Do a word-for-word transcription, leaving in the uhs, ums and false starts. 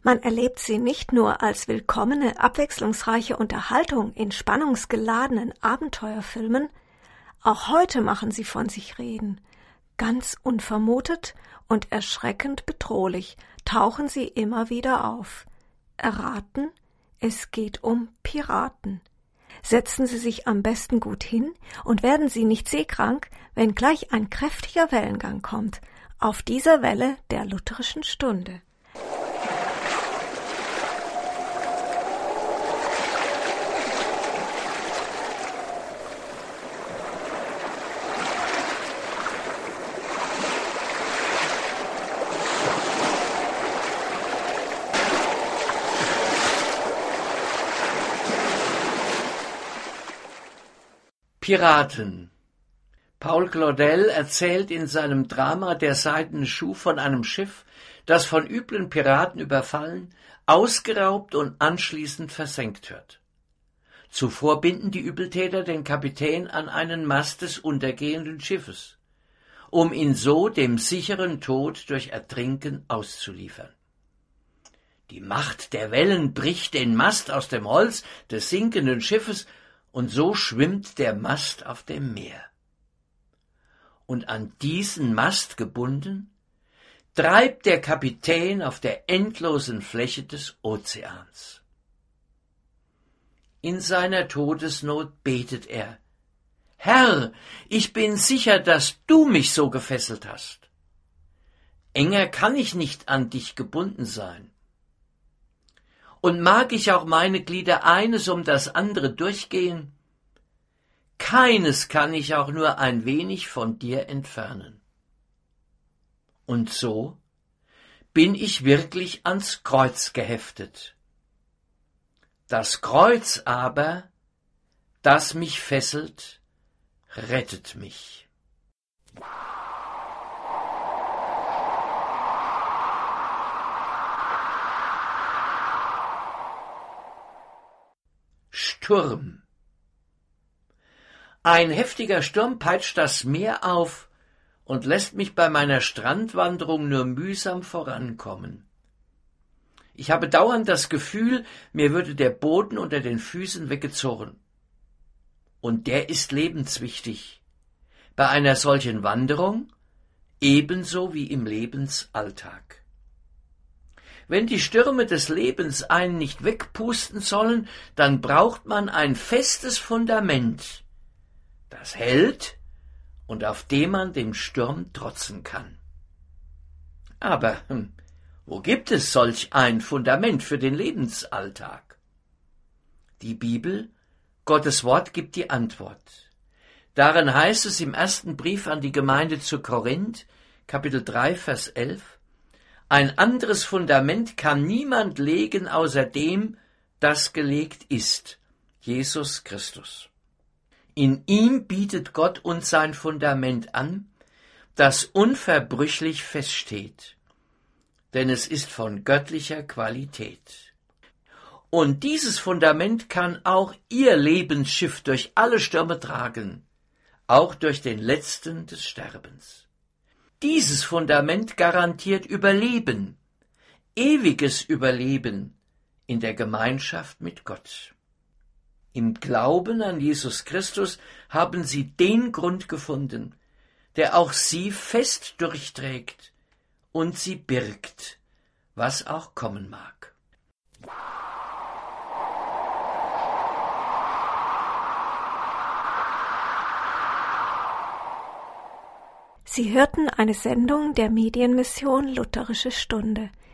Man erlebt sie nicht nur als willkommene, abwechslungsreiche Unterhaltung in spannungsgeladenen Abenteuerfilmen, auch heute machen sie von sich reden. Ganz unvermutet und erschreckend bedrohlich tauchen sie immer wieder auf. Erraten, es geht um Piraten. Setzen Sie sich am besten gut hin und werden Sie nicht seekrank, wenn gleich ein kräftiger Wellengang kommt, auf dieser Welle der lutherischen Stunde. Piraten. Paul Claudel erzählt in seinem Drama Der seidene Schuh von einem Schiff, das von üblen Piraten überfallen, ausgeraubt und anschließend versenkt wird. Zuvor binden die Übeltäter den Kapitän an einen Mast des untergehenden Schiffes, um ihn so dem sicheren Tod durch Ertrinken auszuliefern. Die Macht der Wellen bricht den Mast aus dem Holz des sinkenden Schiffes, und so schwimmt der Mast auf dem Meer. Und an diesen Mast gebunden, treibt der Kapitän auf der endlosen Fläche des Ozeans. In seiner Todesnot betet er: Herr, ich bin sicher, dass du mich so gefesselt hast. Enger kann ich nicht an dich gebunden sein. Und mag ich auch meine Glieder eines um das andere durchgehen, keines kann ich auch nur ein wenig von dir entfernen. Und so bin ich wirklich ans Kreuz geheftet. Das Kreuz aber, das mich fesselt, rettet mich. Sturm. Ein heftiger Sturm peitscht das Meer auf und lässt mich bei meiner Strandwanderung nur mühsam vorankommen. Ich habe dauernd das Gefühl, mir würde der Boden unter den Füßen weggezogen. Und der ist lebenswichtig, bei einer solchen Wanderung ebenso wie im Lebensalltag. Wenn die Stürme des Lebens einen nicht wegpusten sollen, dann braucht man ein festes Fundament, das hält und auf dem man dem Sturm trotzen kann. Aber hm, wo gibt es solch ein Fundament für den Lebensalltag? Die Bibel, Gottes Wort, gibt die Antwort. Darin heißt es im ersten Brief an die Gemeinde zu Korinth, Kapitel drei, Vers elf, ein anderes Fundament kann niemand legen außer dem, das gelegt ist, Jesus Christus. In ihm bietet Gott uns sein Fundament an, das unverbrüchlich feststeht, denn es ist von göttlicher Qualität. Und dieses Fundament kann auch Ihr Lebensschiff durch alle Stürme tragen, auch durch den letzten des Sterbens. Dieses Fundament garantiert Überleben, ewiges Überleben in der Gemeinschaft mit Gott. Im Glauben an Jesus Christus haben Sie den Grund gefunden, der auch Sie fest durchträgt und Sie birgt, was auch kommen mag. Sie hörten eine Sendung der Medienmission Lutherische Stunde.